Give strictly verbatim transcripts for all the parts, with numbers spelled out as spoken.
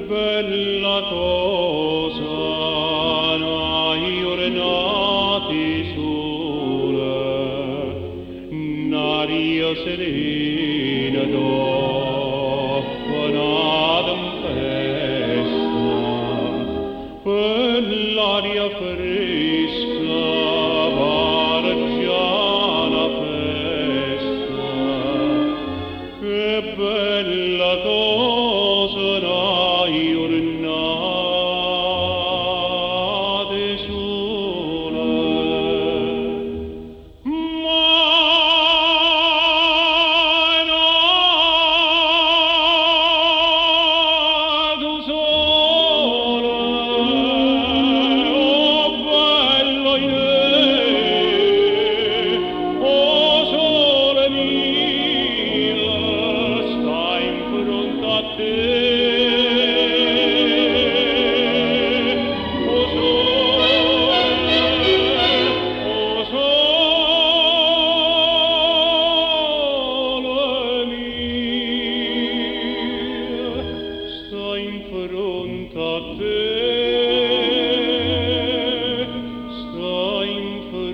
bella cosa, noi ornati sole, n'aria serena dopo una tempesta, quell'aria fresca pareggia la festa, che bella cosa noi ornate sole. Ma nato sole, oh bello in oh sole mio, sta in fronte a te. Oh sole, oh sole mio, sta in fronte a te. Sta in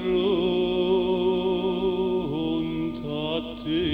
fronte a te.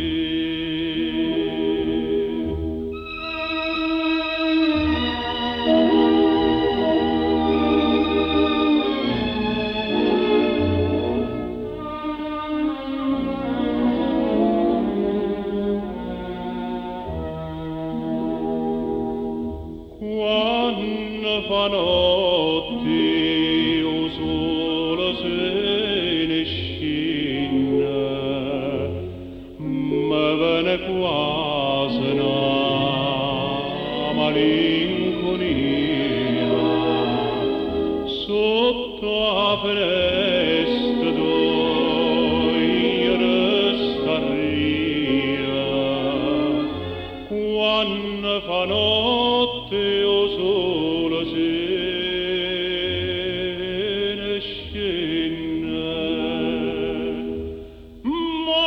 Quando fa notte o sole se ne scende, mi viene quasi una malinconia sotto la finestra dove io restaria. Quando fa notte o sole se ne scende, ma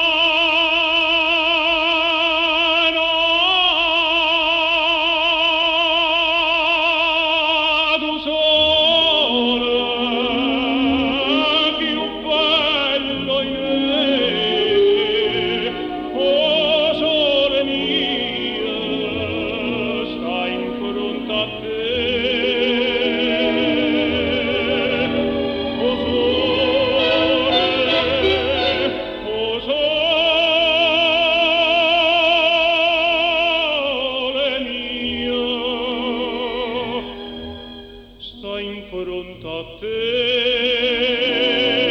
nato sole, più bello in me, oh sole mio, sta in fronte a te. Oh sole, oh sole mio, sta in fronte a te.